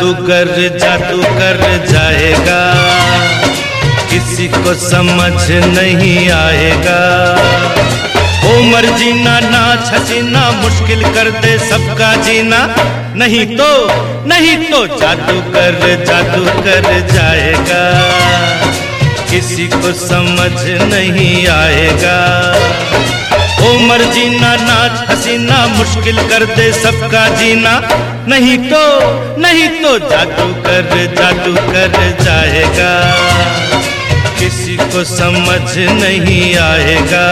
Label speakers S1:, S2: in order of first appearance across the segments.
S1: जादू कर जाएगा, किसी को समझ नहीं आएगा। उमर जीना नाच हसीना मुश्किल कर दे सबका जीना, नहीं तो जादू कर जाएगा, किसी को समझ नहीं आएगा। उमर जीना नाच हसीना मुश्किल कर दे सबका जीना, नहीं तो जादू कर जाएगा, किसी को समझ नहीं आएगा।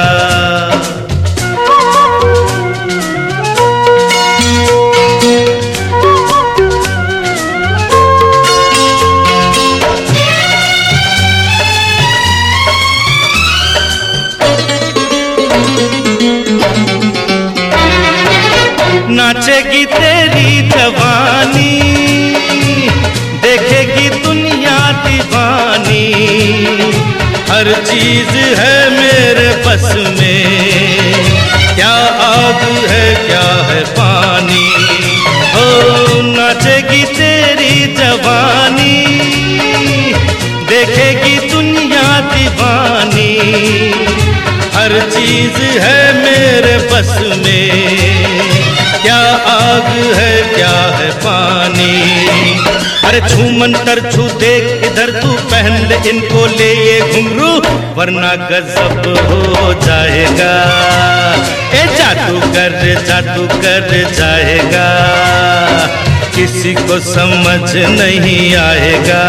S1: नाचेगी तेरी जवानी, देखेगी दुनिया दीवानी, हर चीज है मेरे बस में, क्या आग है क्या है पानी। ओ नाचेगी तेरी जवानी, देखेगी दुनिया दीवानी, हर चीज है मेरे बस में, क्या आग है क्या है पानी। अरे छू मंतर छू देख इधर तू पहन ले इनको ले ये घुंघरू, वरना गजब हो जाएगा। ए जादू कर जाएगा, किसी को समझ नहीं आएगा।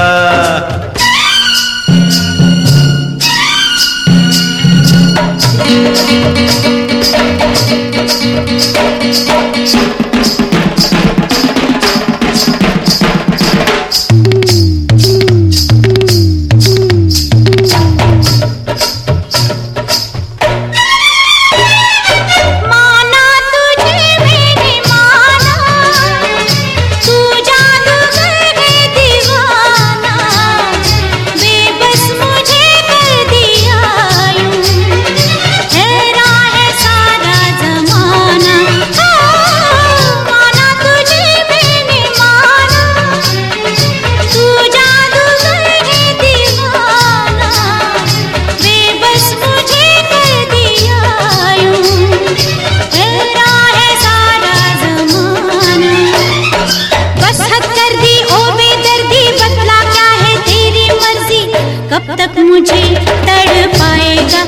S2: कब तक मुझे तड़पाएगा।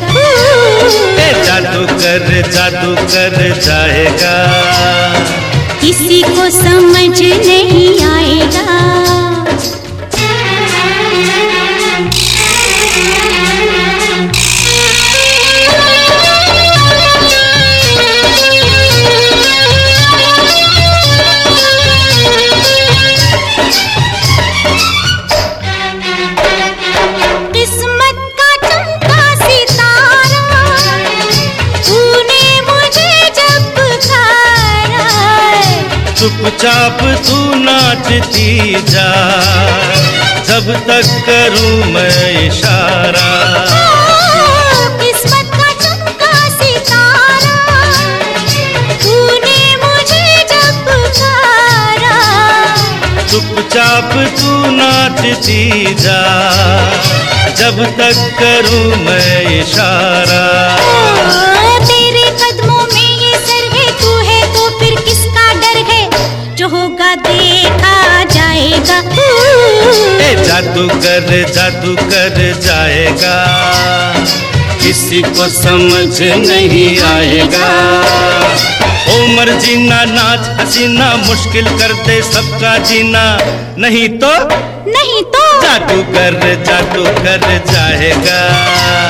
S1: जादू कर जाएगा,
S2: किसी को समझ नहीं आएगा।
S1: चुपचाप तू नाचती जा, जब तक करूं मैं इशारा।
S2: किस्मत का चमका सितारा, तूने मुझे जब पुकारा।
S1: चुपचाप तू नाचती जा, जब तक करूं मैं इशारा।
S2: तेरे कदमों में ये सर है, तू है तो फिर किसका डर है, जो होगा देखा जाएगा।
S1: जादू कर जाएगा, किसी को समझ नहीं आएगा। उमर जीना नाच हसीना मुश्किल कर दे सबका जीना, नहीं तो जादू कर जाएगा,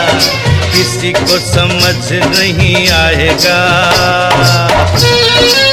S1: किसी को समझ नहीं आएगा।